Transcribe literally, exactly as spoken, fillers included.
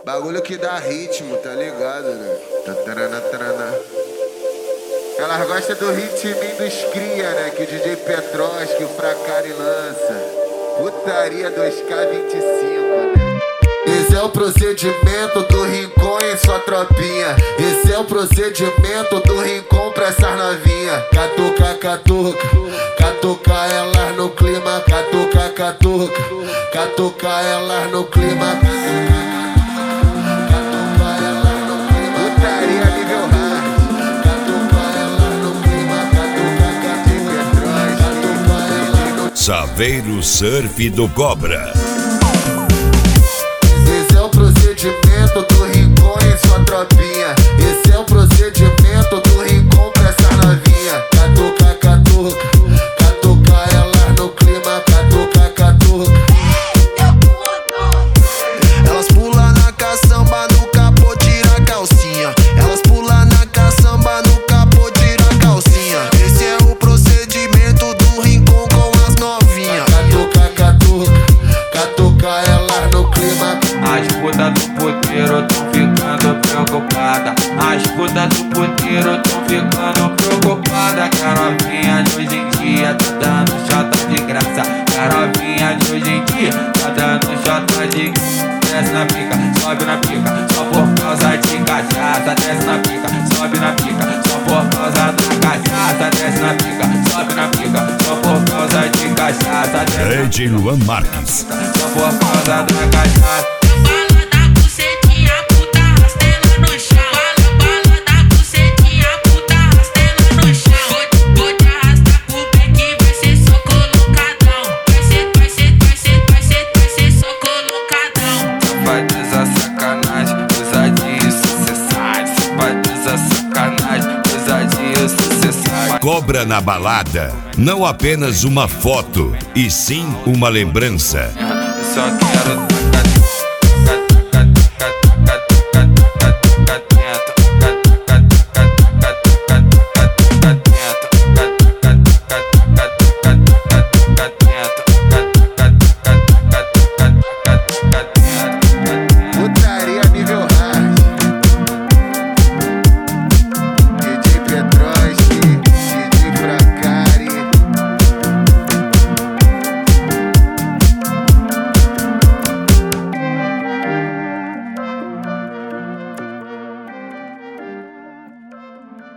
Bagulho que dá ritmo, tá ligado, né? Tatarana, tarana. Elas gostam do ritminho dos cria, né? Que o D J Petrovski, o Fracari lança. Putaria dois K vinte e cinco, né? Esse é o procedimento do Rincon em sua tropinha. Esse é o procedimento do Rincon pra essas novinha. Catuca, catuca, catuca elas no clima. Catuca, catuca, catuca elas no clima. Catuca elas no clima. Putaria nível hard. Catuca elas no clima. Catuca, catuca, catuca elas no... Saveiro Surf do Cobra. Esse é o procedimento do Rincon em sua tropinha. Esse é o procedimento do Rincon pra essa novinha. Catuca, catuca, catuca elas no clima. Catuca, catuca. Elas pulam na caçamba, no capô tira a calcinha. Elas pulam na caçamba, no capô tira a calcinha. Esse é o procedimento do Rincon com as novinhas. Catuca, catuca, catuca elas no clima. As putas do puteiro tão ficando preocupada. As putas do puteiro tão ficando preocupada. Que a novinha de hoje em dia tá dando chata de graça. Que a novinha de hoje em dia tá dando chata de graça. Desce na pica, sobe na pica, só por causa de cachaça. Desce na pica, sobe na pica, só por causa da cachaça. Desce na pica, sobe na pica, só por causa de cachaça. Grande Luan Marques. Só por causa da cachaça. Bala da bucetinha, puta rastela no chão. Bala da bucetinha, puta rastela no chão. Vou te arrastar pro beck, vai ser só colocadão. Vai ser, vai ser, vai ser, vai ser, vai ser só colocadão. Safadiza sacanagem, ousadia e sucessagem. Safadiza sacanagem, ousadia e sucessagem. Cobra na balada, não apenas uma foto, e sim uma lembrança. Só quero tacar